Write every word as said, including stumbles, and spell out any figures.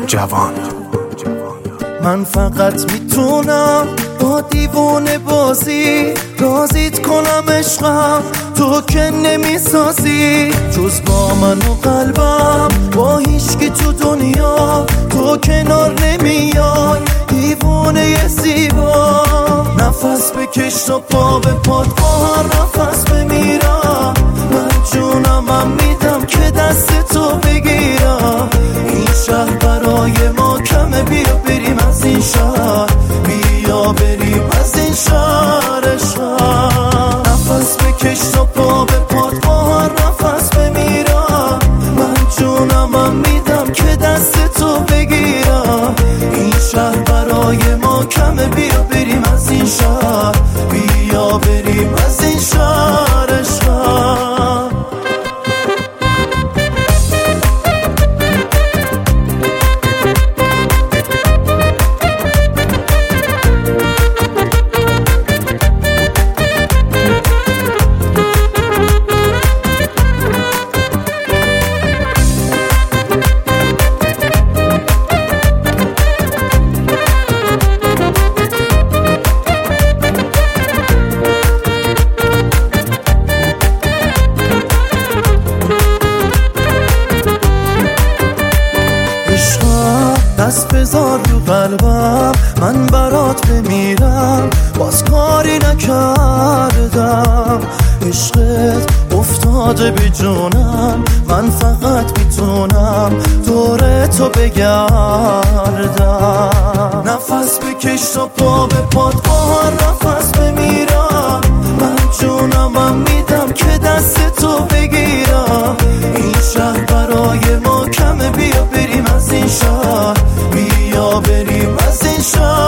جوان. من فقط میتونم با دیوونه بازی رازیت کنم عشقم، تو که نمیسازی جز با من و قلبم، با هیچکی تو دنیا تو کنار نمیای دیوونه زیبا. نفس بکش تا پا به پات، با هر نفس بمیرم، من جونمم میدم که دست تو بگیرم. این شهر برای ما کمه، بیا بریم از این شهر، بیا بریم از این شهر شهر. نفس بکش تا پا به پات، با هر نفس بمیرم، من جونمم میدم که دست تو بگیرم. این شهر برای ما کمه، بیا بریم از این شهر، بیا بریم از این شهر شهر. دست بذار رو قلبم، من برات بمیرم، باز کاری نکردم. عشقت افتاده بی جونم، من فقط میتونم دور تو بگردم. نفس بکش تا پا به پات، با هر نفس بمیرم، من جونمم میدم که دست تو بگیرم. این شهر برای ما کمه، بیا بریم از این شهر، بیا بریم از این شهر.